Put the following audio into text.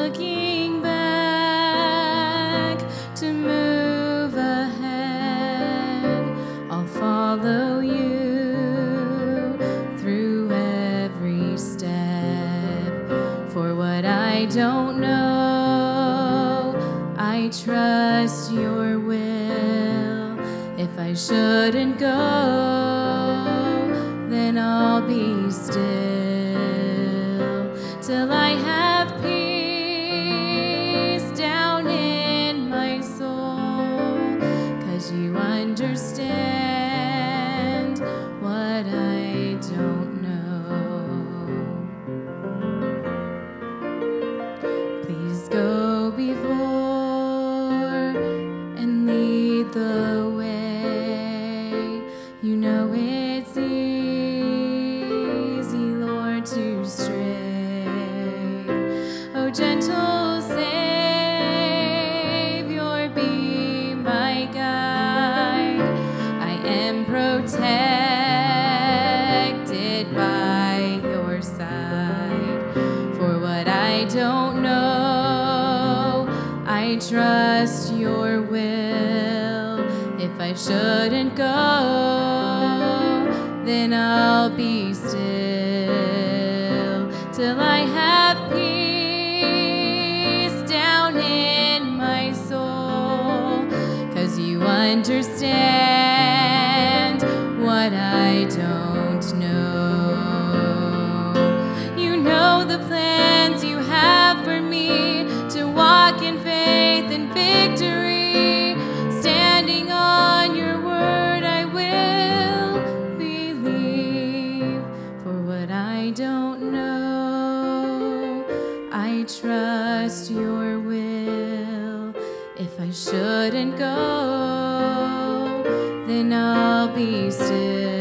looking back to move ahead. I'll follow you through every step. For what I don't know, I trust your will. If I shouldn't go, then I'll be still till I have peace down in my soul. 'Cause you understand what I don't know. Please go before and lead the way. You know it's easy, Lord, to stray. Oh, gentle Savior, be my guide. I am protected by your side. For what I don't know, I trust your will. If I shouldn't go, then I'll be still till I have peace down in my soul. 'Cause you understand what I don't know. You know the plans you have for me, to walk in faith and victory. Standing on your word, I will believe. For what I don't know, I trust your will. If I shouldn't go, then I'll be still